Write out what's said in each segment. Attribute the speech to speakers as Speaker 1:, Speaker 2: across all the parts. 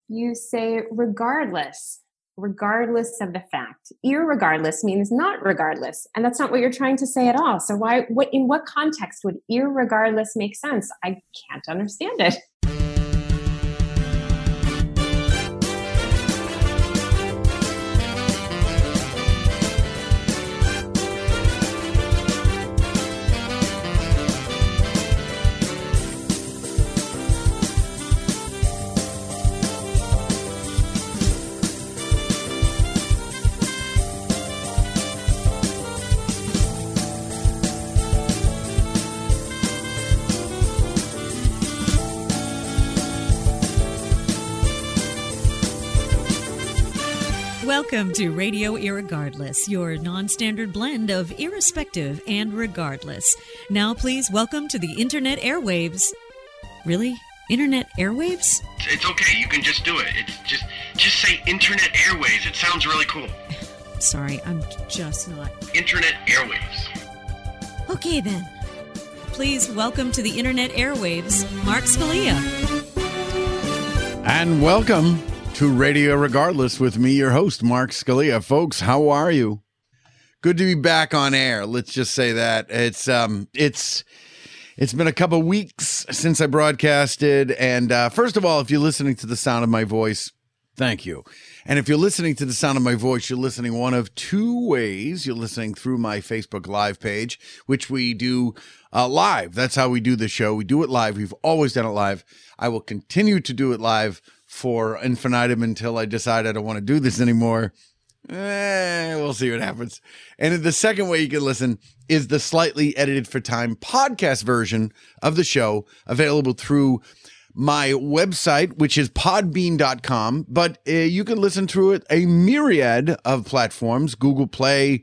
Speaker 1: You say regardless, regardless of the fact. Irregardless means not regardless, and that's not what you're trying to say at all. So in what context would irregardless make sense? I can't understand it.
Speaker 2: Welcome to Radio Irregardless, your non-standard blend of irrespective and regardless. Now, please welcome to the Internet airwaves. Really? Internet airwaves?
Speaker 3: It's okay. You can just do it. It's just say Internet airwaves. It sounds really cool.
Speaker 2: Sorry, I'm just not.
Speaker 3: Internet airwaves.
Speaker 2: Okay, then. Please welcome to the Internet airwaves, Mark Scalia.
Speaker 4: And welcome to Radio Regardless with me, your host, Mark Scalia. Folks, how are you? Good to be back on air. Let's just say that. It's been a couple weeks since I broadcasted. And first of all, if you're listening to the sound of my voice, thank you. And if you're listening to the sound of my voice, you're listening one of two ways. You're listening through my Facebook Live page, which we do live. That's how we do the show. We do it live. We've always done it live. I will continue to do it live for infinitum until I decide I don't want to do this anymore. We'll see what happens. And the second way you can listen is the slightly edited for time podcast version of the show, available through my website, which is podbean.com. But you can listen through it a myriad of platforms: Google Play,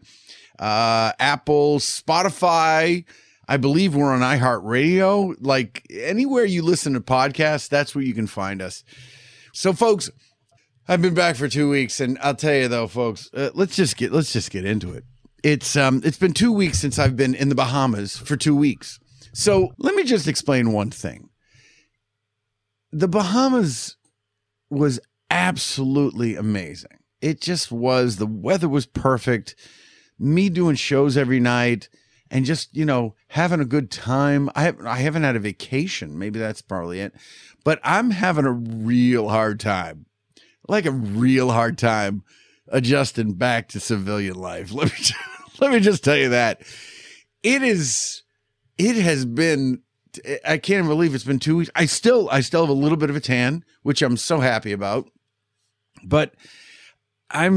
Speaker 4: Apple, Spotify. I believe we're on iHeartRadio. Like anywhere you listen to podcasts, that's where you can find us. So, folks, I've been back for 2 weeks, and I'll tell you though, folks, let's just get into it. It's been 2 weeks since I've been in the Bahamas for 2 weeks. So let me just explain one thing. The Bahamas was absolutely amazing. It just was. The weather was perfect. Me doing shows every night and just, having a good time. I haven't had a vacation. Maybe that's probably it. But I'm having a real hard time, like a real hard time adjusting back to civilian life. Let me just tell you that it has been, I can't even believe it's been 2 weeks. I still have a little bit of a tan, which I'm so happy about, but I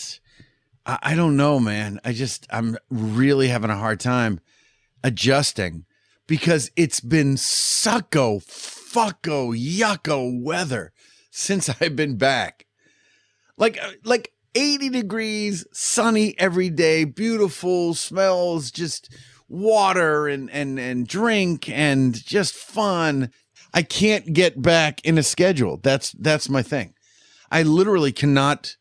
Speaker 4: don't know, man. I'm really having a hard time adjusting because it's been sucko, fucko, yucko weather since I've been back. Like 80 degrees, sunny every day, beautiful smells, just water and drink and just fun. I can't get back in a schedule. That's my thing. I literally cannot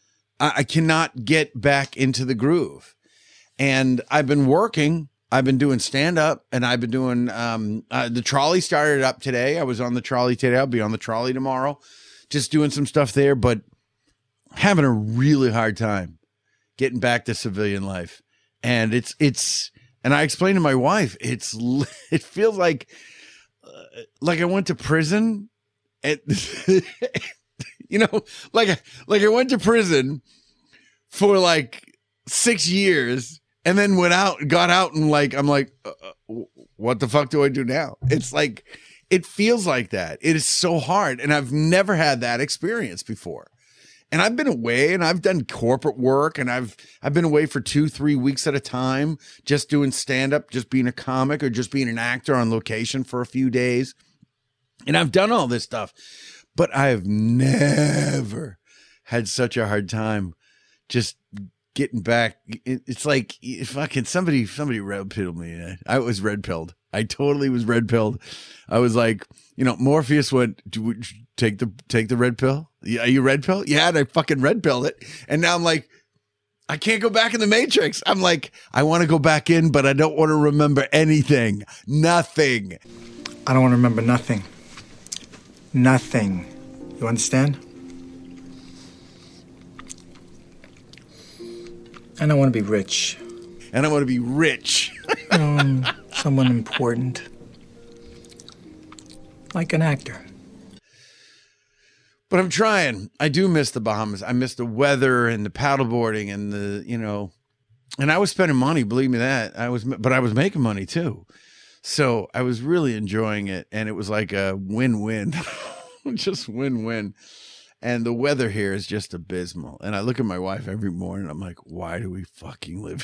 Speaker 4: get back into the groove. And I've been working. I've been doing stand-up, and I've been doing the trolley started up today. I was on the trolley today. I'll be on the trolley tomorrow, just doing some stuff there, but having a really hard time getting back to civilian life. And and I explained to my wife, it feels like I went to prison. And, like I went to prison for like 6 years and then got out and I'm like, what the fuck do I do now? It's like, it feels like that. It is so hard. And I've never had that experience before. And I've been away and I've done corporate work and I've been away for 2-3 weeks at a time, just doing stand-up, just being a comic or just being an actor on location for a few days. And I've done all this stuff, but I've never had such a hard time just getting back. It's like fucking somebody red pilled me. I was red pilled. I totally was red pilled. I was like, Morpheus went, take the red pill. Are you red pill? Yeah, and I fucking red pilled it. And now I'm like, I can't go back in the Matrix. I'm like, I want to go back in, but I don't want to remember anything. Nothing.
Speaker 5: I don't want to remember nothing. Nothing. You understand? And I want to be rich.
Speaker 4: And I want to be rich.
Speaker 5: Someone important. Like an actor.
Speaker 4: But I'm trying. I do miss the Bahamas. I miss the weather and the paddleboarding and and I was spending money, believe me that. But I was making money too. So I was really enjoying it. And it was like a win-win, just win-win. And the weather here is just abysmal. And I look at my wife every morning. I'm like, why do we fucking live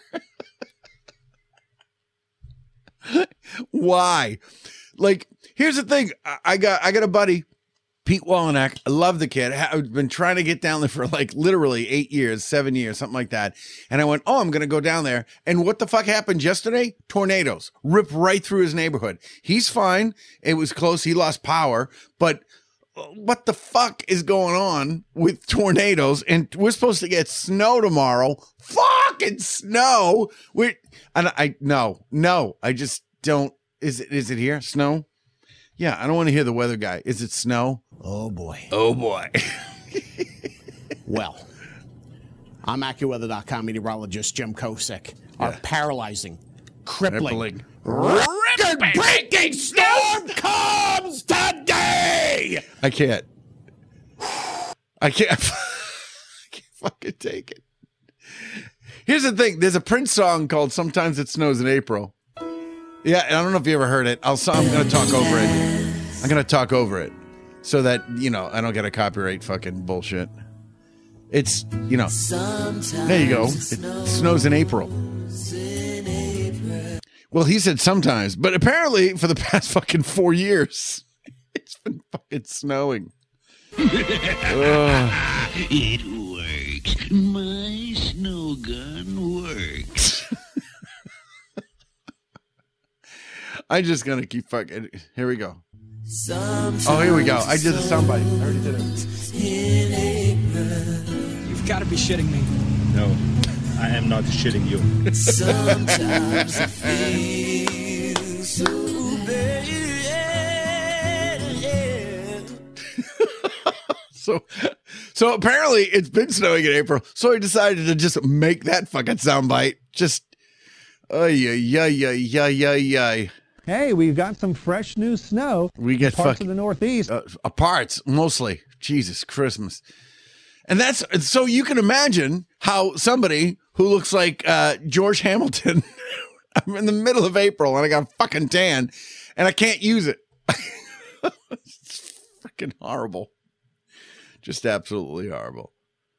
Speaker 4: here? Why? Like, here's the thing. I got a buddy, Pete Wallinack. I love the kid. I've been trying to get down there for like literally 8 years, 7 years, something like that. And I went, I'm going to go down there. And what the fuck happened yesterday? Tornadoes ripped right through his neighborhood. He's fine. It was close. He lost power. But what the fuck is going on with tornadoes? And we're supposed to get snow tomorrow. Fucking snow. I just don't. Is it here? Snow? Yeah, I don't want to hear the weather guy. Is it snow?
Speaker 6: Oh, boy.
Speaker 4: Oh, boy.
Speaker 6: Well, I'm AccuWeather.com meteorologist Jim Kosick. Our paralyzing, crippling, record-breaking storm comes today!
Speaker 4: I can't fucking take it. Here's the thing. There's a Prince song called Sometimes It Snows in April. Yeah, I don't know if you ever heard it. I'm going to talk over it. I'm going to talk over it so that, I don't get a copyright fucking bullshit. It's, there you go. It snows in April. Well, he said sometimes, but apparently for the past fucking 4 years, it's been fucking snowing.
Speaker 7: It works. My snow gun works.
Speaker 4: I'm just going to keep fucking. Here we go. Oh, here we go. I did the soundbite. I already did it.
Speaker 5: You've got to be shitting me.
Speaker 8: No, I am not shitting you.
Speaker 7: Sometimes I feel so bad.
Speaker 4: So apparently it's been snowing in April. So I decided to just make that fucking soundbite. Just, ay.
Speaker 9: Hey, we've got some fresh new snow.
Speaker 4: We get
Speaker 9: parts of the Northeast.
Speaker 4: Parts, mostly. Jesus Christmas. And that's, so you can imagine how somebody who looks like George Hamilton, I'm in the middle of April and I got a fucking tan and I can't use it. It's fucking horrible. Just absolutely horrible.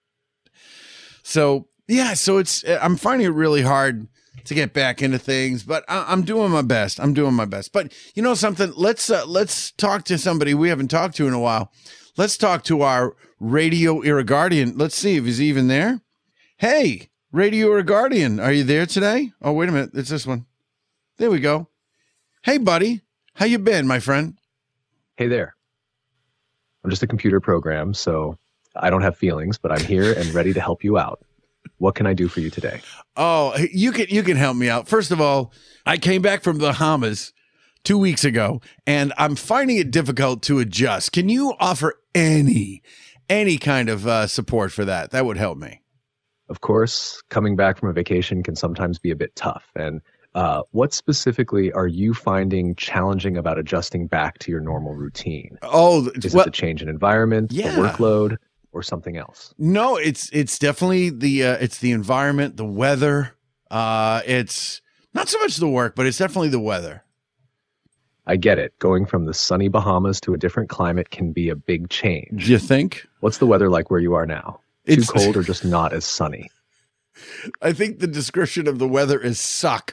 Speaker 4: So, yeah, so I'm finding it really hard to get back into things, but I'm doing my best. But you know something? Let's talk to somebody we haven't talked to in a while. Let's talk to our Radio Irreguardian. Let's see if he's even there. Hey, Radio Irreguardian, are you there today? Oh, wait a minute. It's this one. There we go. Hey, buddy. How you been, my friend?
Speaker 10: Hey there. I'm just a computer program, so I don't have feelings, but I'm here and ready to help you out. What can I do for you today?
Speaker 4: Oh, you can help me out. First of all, I came back from the Bahamas 2 weeks ago, and I'm finding it difficult to adjust. Can you offer any kind of support for that? That would help me.
Speaker 10: Of course, coming back from a vacation can sometimes be a bit tough. And what specifically are you finding challenging about adjusting back to your normal routine?
Speaker 4: Oh,
Speaker 10: is it the change in environment, the workload, or something else?
Speaker 4: No, it's definitely the environment, the weather. It's not so much the work, but it's definitely the weather.
Speaker 10: I get it. Going from the sunny Bahamas to a different climate can be a big change.
Speaker 4: You think?
Speaker 10: What's the weather like where you are now? Too cold or just not as sunny?
Speaker 4: I think the description of the weather is suck.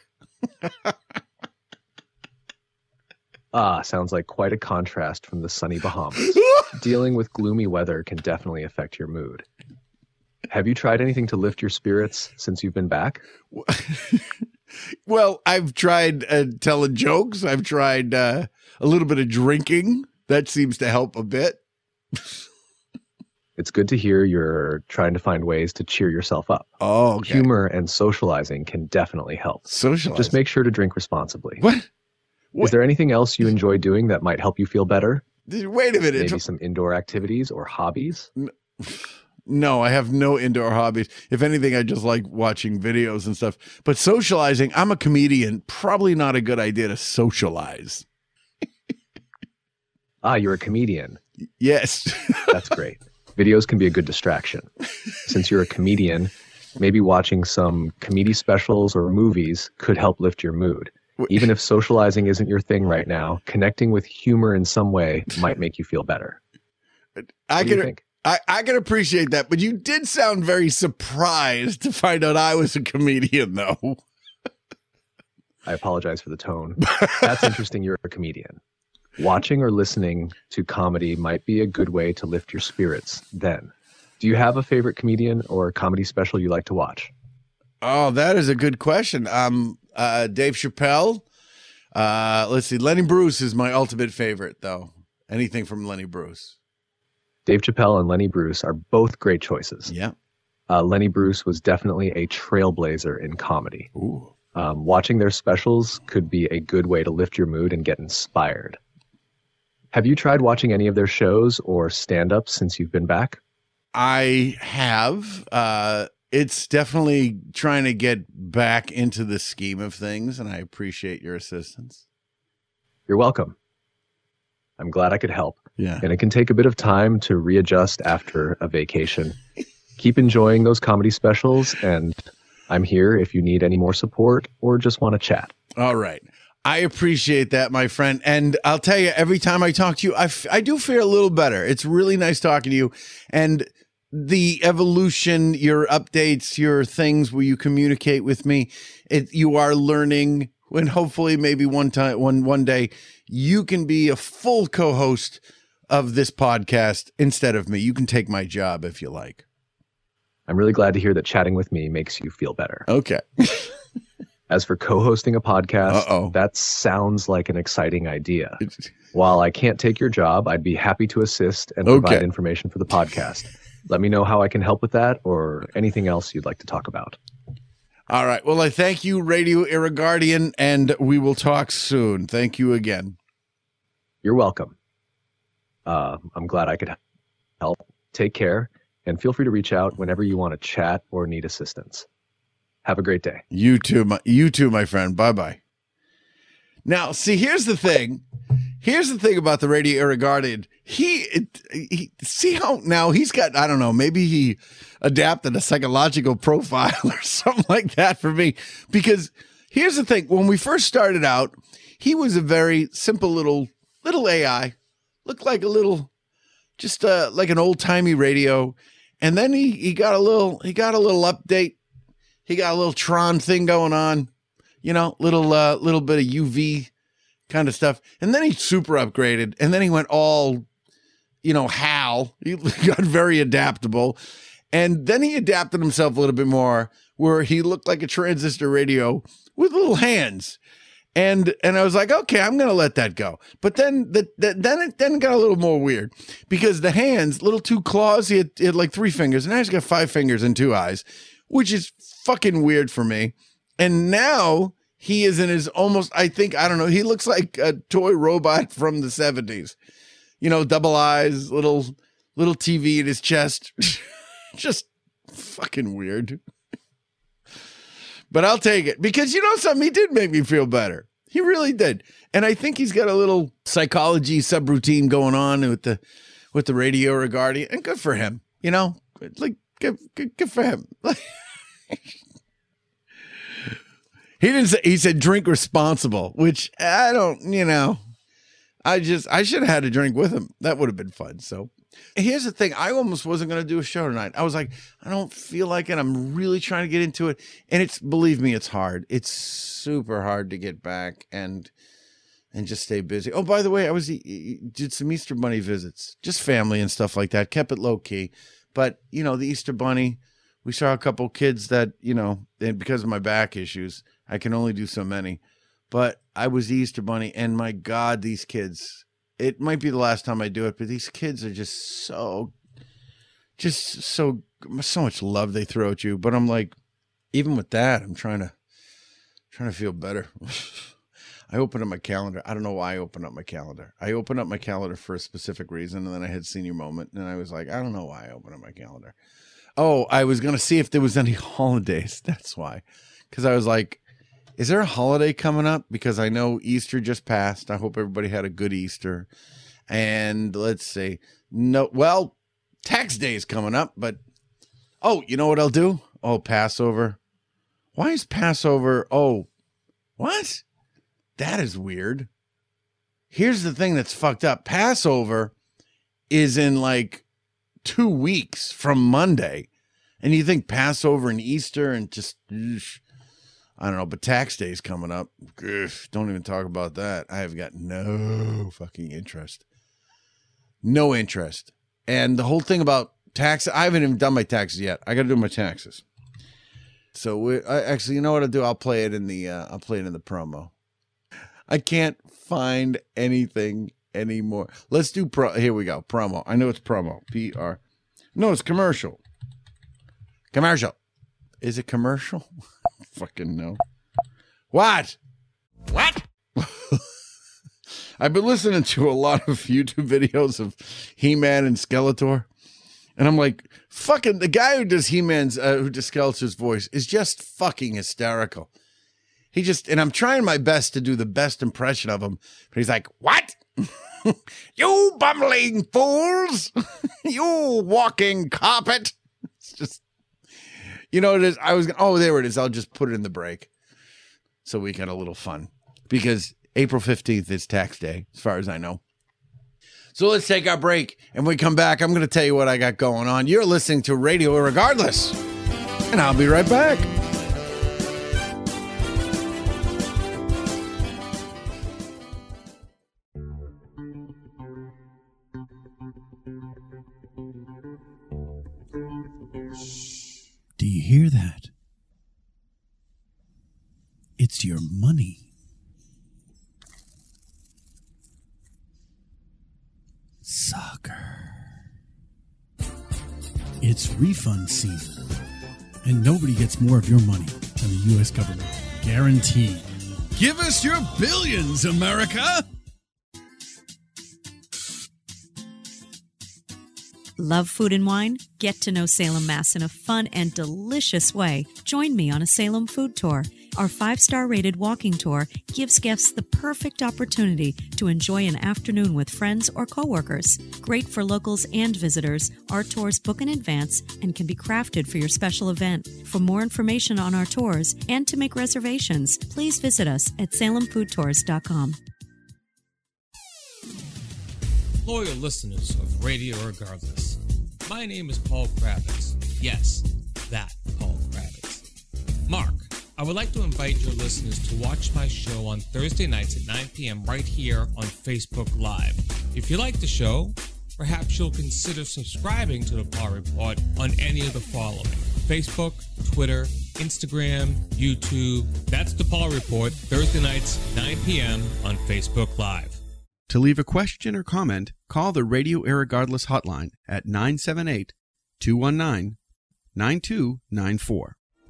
Speaker 10: Sounds like quite a contrast from the sunny Bahamas. Dealing with gloomy weather can definitely affect your mood. Have you tried anything to lift your spirits since you've been back?
Speaker 4: Well, I've tried telling jokes. I've tried a little bit of drinking. That seems to help a bit.
Speaker 10: It's good to hear you're trying to find ways to cheer yourself up.
Speaker 4: Oh, okay.
Speaker 10: Humor and socializing can definitely help.
Speaker 4: Socializing?
Speaker 10: Just make sure to drink responsibly.
Speaker 4: What?
Speaker 10: Is there anything else you enjoy doing that might help you feel better?
Speaker 4: Wait a minute.
Speaker 10: Maybe some indoor activities or hobbies?
Speaker 4: No, I have no indoor hobbies. If anything, I just like watching videos and stuff. But socializing, I'm a comedian. Probably not a good idea to socialize.
Speaker 10: You're a comedian.
Speaker 4: Yes.
Speaker 10: That's great. Videos can be a good distraction. Since you're a comedian, maybe watching some comedy specials or movies could help lift your mood. Even if socializing isn't your thing right now, connecting with humor in some way might make you feel better.
Speaker 4: I can appreciate that, but you did sound very surprised to find out I was a comedian, though.
Speaker 10: I apologize for the tone. That's interesting. You're a comedian. Watching or listening to comedy might be a good way to lift your spirits then. Do you have a favorite comedian or comedy special you like to watch?
Speaker 4: Oh, that is a good question. Dave Chappelle. Let's see. Lenny Bruce is my ultimate favorite, though. Anything from Lenny Bruce.
Speaker 10: Dave Chappelle and Lenny Bruce are both great choices.
Speaker 4: Yeah.
Speaker 10: Lenny Bruce was definitely a trailblazer in comedy.
Speaker 4: Ooh.
Speaker 10: Watching their specials could be a good way to lift your mood and get inspired. Have you tried watching any of their shows or stand-ups since you've been back?
Speaker 4: I have. It's definitely trying to get back into the scheme of things, and I appreciate your assistance.
Speaker 10: You're welcome. I'm glad I could help.
Speaker 4: Yeah.
Speaker 10: And it can take a bit of time to readjust after a vacation. Keep enjoying those comedy specials, and I'm here if you need any more support or just want to chat.
Speaker 4: All right. I appreciate that, my friend. And I'll tell you, every time I talk to you, I do feel a little better. It's really nice talking to you. And the evolution, your updates, your things where you communicate with me, you are learning. When hopefully maybe one day you can be a full co-host of this podcast instead of me. You can take my job if you like.
Speaker 10: I'm really glad to hear that chatting with me makes you feel better.
Speaker 4: Okay.
Speaker 10: As for co-hosting a podcast, that sounds like an exciting idea. While I can't take your job, I'd be happy to assist and provide information for the podcast. Let me know how I can help with that or anything else you'd like to talk about.
Speaker 4: All right. Well, I thank you, Radio Irreguardian, and we will talk soon. Thank you again.
Speaker 10: You're welcome. I'm glad I could help. Take care, and feel free to reach out whenever you want to chat or need assistance. Have a great day.
Speaker 4: You too, my friend. Bye-bye. Now, see, here's the thing. Here's the thing about the Radio Irreguardian. He see how now he's got, I don't know, maybe he adapted a psychological profile or something like that for me. Because here's the thing. When we first started out, he was a very simple little AI. Looked like a little, just like an old-timey radio. And then he got a little update. He got a little Tron thing going on, little bit of UV kind of stuff. And then he super upgraded. And then he went all, HAL. He got very adaptable. And then he adapted himself a little bit more where he looked like a transistor radio with little hands. And I was like, okay, I'm going to let that go. But then it got a little more weird because the hands, little 2 claws, he had like 3 fingers. And now he's got 5 fingers and 2 eyes, which is fucking weird for me. And now he is in his almost, I don't know, he looks like a toy robot from the 70s. Double eyes, little TV in his chest. Just fucking weird. But I'll take it because something, he did make me feel better. He really did. And I think he's got a little psychology subroutine going on with the Radio Irreguardian, and good for him. Like good for him. He said drink responsible, which I don't, I should have had a drink with him. That would have been fun. So here's the thing. I almost wasn't going to do a show tonight. I was like, I don't feel like it. I'm really trying to get into it. And believe me, it's hard. It's super hard to get back and just stay busy. Oh, by the way, did some Easter Bunny visits, just family and stuff like that. Kept it low key. But, the Easter Bunny, we saw a couple kids that, and because of my back issues, I can only do so many. But I was the Easter Bunny, and my God, these kids, it might be the last time I do it, but these kids are just so much love they throw at you. But I'm like, even with that, I'm trying to feel better. I opened up my calendar. I don't know why I opened up my calendar. I opened up my calendar for a specific reason, and then I had senior moment, and I was like, I don't know why I opened up my calendar. Oh, I was going to see if there was any holidays. That's why. Because I was like, is there a holiday coming up? Because I know Easter just passed. I hope everybody had a good Easter. And let's see. No, well, tax day is coming up, but oh, you know what I'll do? Oh, Passover. Why is Passover? Oh, what? That is weird. Here's the thing that's fucked up. Passover is in like 2 weeks from Monday. And you think Passover and Easter and just, I don't know, but tax day's coming up. Don't even talk about that. I have got no fucking interest. No interest. And the whole thing about taxes, I haven't even done my taxes yet. I got to do my taxes. So actually, you know what I'll do? I'll play it in the promo. I can't find anything anymore. Let's do here we go. Promo. I know it's promo. PR. No, it's commercial. Commercial. Is it commercial? Fucking no. What? I've been listening to a lot of YouTube videos of He-Man and Skeletor. And I'm like, fucking, the guy who does He-Man's, who does Skeletor's voice is just fucking hysterical. And I'm trying my best to do the best impression of him. But he's like, what? You bumbling fools. You walking carpet. It's just, you know, it is. There it is. I'll just put it in the break. So we got a little fun. Because April 15th is tax day, as far as I know. So let's take our break. And when we come back, I'm going to tell you what I got going on. You're listening to Radio Irregardless. And I'll be right back.
Speaker 11: Do you hear that? It's your money. Soccer. It's refund season, and nobody gets more of your money than the U.S. government. Guaranteed. Give us your billions, America!
Speaker 2: Love food and wine? Get to know Salem, Mass in a fun and delicious way. Join me on a Salem food tour. Our 5-star rated walking tour gives guests the perfect opportunity to enjoy an afternoon with friends or coworkers. Great for locals and visitors, our tours book in advance and can be crafted for your special event. For more information on our tours and to make reservations, please visit us at salemfoodtours.com.
Speaker 12: Loyal listeners of Radio Regardless, my name is Paul Kravitz. Yes, that Paul Kravitz. Mark, I would like to invite your listeners to watch my show on Thursday nights at 9 p.m. right here on Facebook Live. If you like the show, perhaps you'll consider subscribing to the Paul Report on any of the following: Facebook, Twitter, Instagram, YouTube. That's the Paul Report, Thursday nights, 9 p.m. on Facebook Live.
Speaker 13: To leave a question or comment, call the Radio Irregardless hotline at 978-219-9294.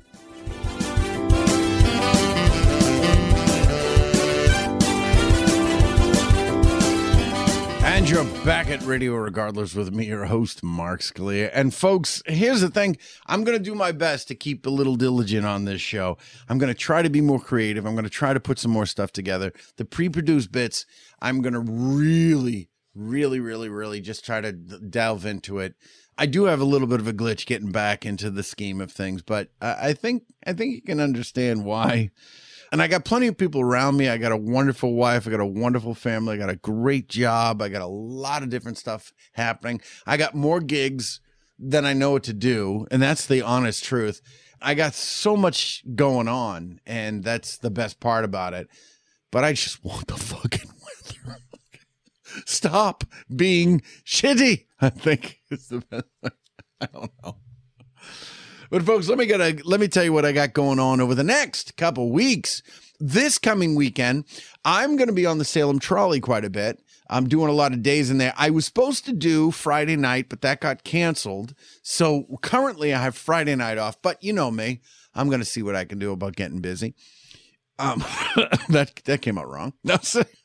Speaker 4: And you're back at Radio Regardless with me, your host, Mark Scalia. And folks, here's the thing. I'm going to do my best to keep a little diligent on this show. I'm going to try to be more creative. I'm going to try to put some more stuff together. The pre-produced bits, I'm going to really just try to delve into it. I do have a little bit of a glitch getting back into the scheme of things, but I think you can understand why. And I got plenty of people around me. I got a wonderful wife. I got a wonderful family. I got a great job. I got a lot of different stuff happening. I got more gigs than I know what to do. And that's the honest truth. I got so much going on, and that's the best part about it. But I just want the fucking weather. Stop being shitty, I think is the best. I don't know. But folks, let me tell you what I got going on over the next couple weeks. This coming weekend, I'm going to be on the Salem Trolley quite a bit. I'm doing a lot of days in there. I was supposed to do Friday night, but that got canceled. So currently I have Friday night off, but you know me, I'm going to see what I can do about getting busy. That came out wrong. No,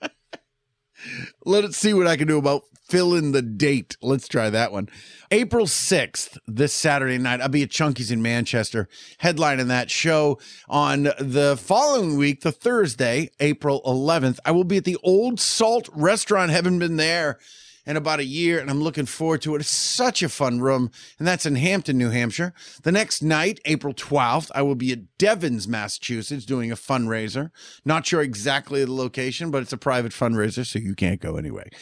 Speaker 4: let's see what I can do about fill in the date. Let's try that one. April 6th, this Saturday night, I'll be at Chunky's in Manchester, headlining that show. On the following week, the Thursday, April 11th, I will be at the Old Salt Restaurant. Haven't been there in about a year, and I'm looking forward to it. It's such a fun room, and that's in Hampton, New Hampshire. The next night, April 12th, I will be at Devens, Massachusetts, doing a fundraiser. Not sure exactly the location, but it's a private fundraiser, so you can't go anyway.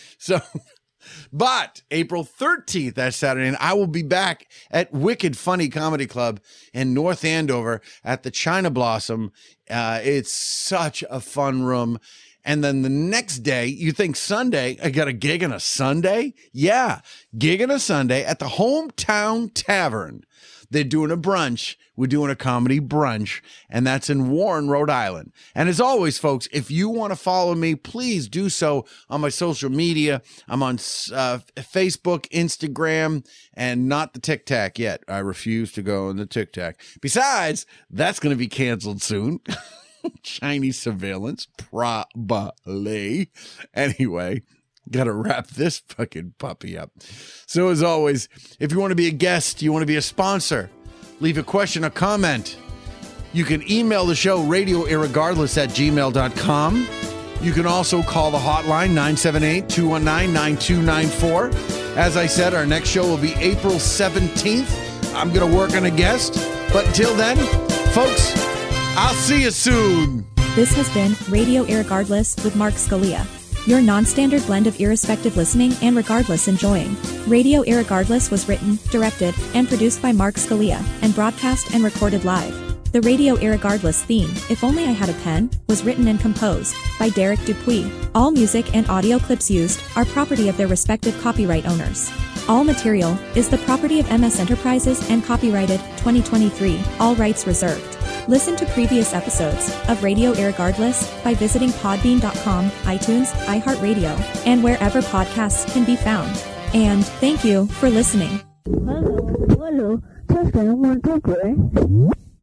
Speaker 4: But April 13th, that Saturday, and I will be back at Wicked Funny Comedy Club in North Andover at the China Blossom. It's such a fun room. And then the next day, you think Sunday, I got a gig on a Sunday? Yeah, gig on a Sunday at the Hometown Tavern. They're doing a brunch. We're doing a comedy brunch, and that's in Warren, Rhode Island. And as always, folks, if you want to follow me, please do so on my social media. I'm on Facebook, Instagram, and not the Tic Tac yet. I refuse to go on the Tic Tac. Besides, that's going to be canceled soon. Chinese surveillance, probably. Anyway, gotta wrap this fucking puppy up. So as always, if you want to be a guest, you want to be a sponsor, leave a question or comment. You can email the show, radioirregardless@gmail.com. You can also call the hotline, 978-219-9294. As I said, our next show will be April 17th. I'm going to work on a guest. But until then, folks, I'll see you soon.
Speaker 14: This has been Radio Irregardless with Mark Scalia. Your non-standard blend of irrespective listening and regardless enjoying. Radio Irregardless was written, directed, and produced by Mark Scalia, and broadcast and recorded live. The Radio Irregardless theme, If Only I Had a Pen, was written and composed by Derek Dupuis. All music and audio clips used are property of their respective copyright owners. All material is the property of MS Enterprises and copyrighted 2023, all rights reserved. Listen to previous episodes of Radio Irregardless by visiting podbean.com, iTunes, iHeartRadio, and wherever podcasts can be found. And thank you for listening.
Speaker 15: Hello, test 1, 2, 3.